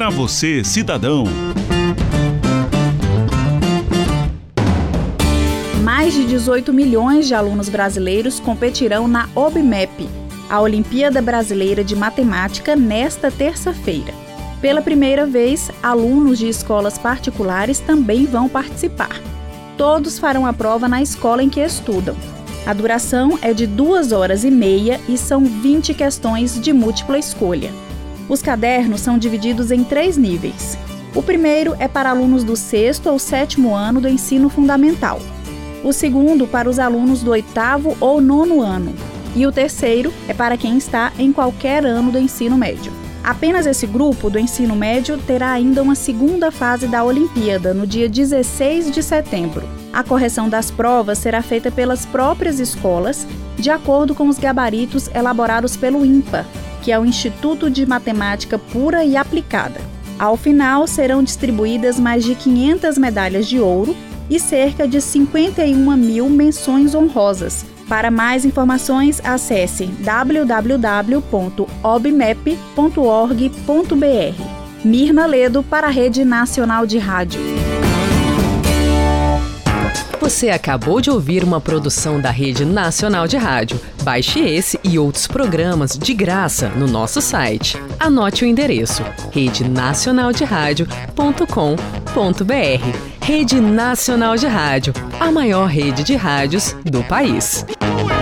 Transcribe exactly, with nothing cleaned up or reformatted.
Para você, cidadão. Mais de dezoito milhões de alunos brasileiros competirão na OBMEP, a Olimpíada Brasileira de Matemática, nesta terça-feira. Pela primeira vez, alunos de escolas particulares também vão participar. Todos farão a prova na escola em que estudam. A duração é de duas horas e meia e são vinte questões de múltipla escolha. Os cadernos são divididos em três níveis. O primeiro é para alunos do sexto ou sétimo ano do ensino fundamental. O segundo para os alunos do oitavo ou nono ano. E o terceiro é para quem está em qualquer ano do ensino médio. Apenas esse grupo do ensino médio terá ainda uma segunda fase da Olimpíada, no dia dezesseis de setembro. A correção das provas será feita pelas próprias escolas, de acordo com os gabaritos elaborados pelo INPA, que é o Instituto de Matemática Pura e Aplicada. Ao final, serão distribuídas mais de quinhentas medalhas de ouro e cerca de cinquenta e uma mil menções honrosas. Para mais informações, acesse w w w ponto obmep ponto org ponto b r. Mirna Ledo para a Rede Nacional de Rádio. Você acabou de ouvir uma produção da Rede Nacional de Rádio. Baixe esse e outros programas de graça no nosso site. Anote o endereço rede nacional de rádio ponto com ponto b r. Rede Nacional de Rádio, a maior rede de rádios do país.